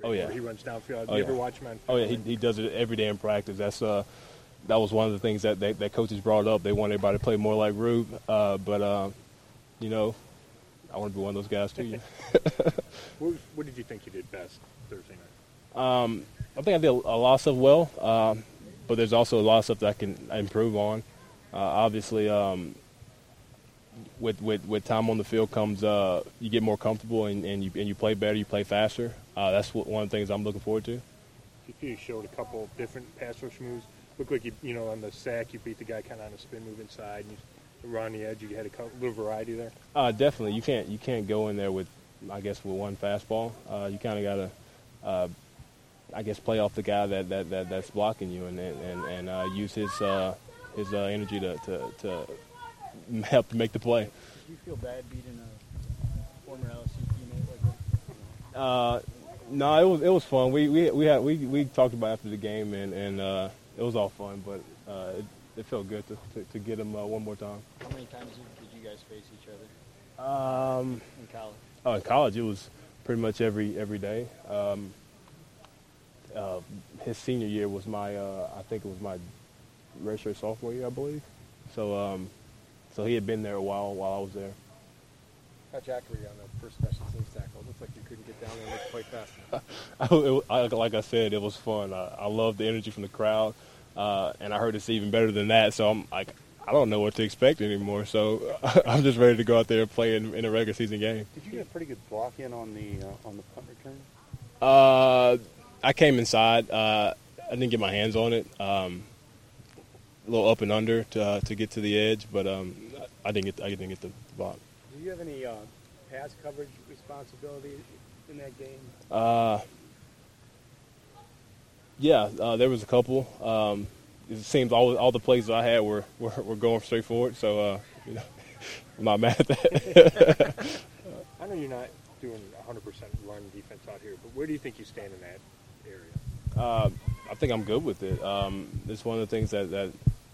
Oh, yeah. Where he runs downfield. Oh, You yeah. ever watch him on Oh, yeah, film? he does it every day in practice. That was one of the things that coaches brought up. They want everybody to play more like Rube, but you know, I want to be one of those guys too. Yeah. What did you think you did best Thursday night? I think I did a lot of stuff well, but there's also a lot of stuff that I can improve on. Obviously, with time on the field comes you get more comfortable and you play better, you play faster. That's one of the things I'm looking forward to. You showed a couple different pass rush moves. Looked like you on the sack, you beat the guy kind of on a spin move inside, and you were on the edge. You had a little variety there. Definitely, you can't go in there with one fastball. You kind of gotta, I guess, play off the guy that's blocking you and use his energy to help to make the play. Did you feel bad beating a former LSU teammate like that? No, it was fun. We talked about it after the game and it was all fun, but it felt good to get him one more time. How many times did you guys face each other in college? Oh, in college it was pretty much every day. His senior year was I think it was my redshirt sophomore year, I believe. So he had been there a while I was there. How accurate on the first special teams tackle? It looked like you couldn't get down there and look quite fast. Like I said, it was fun. I loved the energy from the crowd, and I heard it's even better than that. So I'm like, I don't know what to expect anymore. So I'm just ready to go out there and play in a regular season game. Did you get a pretty good block in on the punt return? I came inside. I didn't get my hands on it. A little up and under to get to the edge, but I didn't get the block. Do you have any pass coverage responsibility in that game? Yeah, there was a couple. It seems all the plays that I had were going straight forward, so I'm not mad at that. I know you're not doing 100% run defense out here, but where do you think you stand in that area? I think I'm good with it. It's one of the things that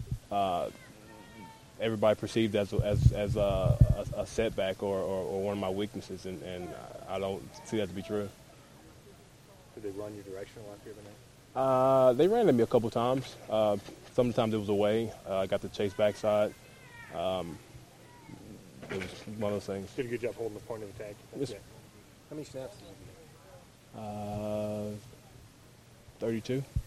everybody perceived as a setback or one of my weaknesses, and I don't see that to be true. Did they run your direction a lot the other night? They ran at me a couple times. Sometimes it was away. I got to chase backside. It was one of those things. Did a good job holding the point of attack. Yes. How many snaps did you get? 32.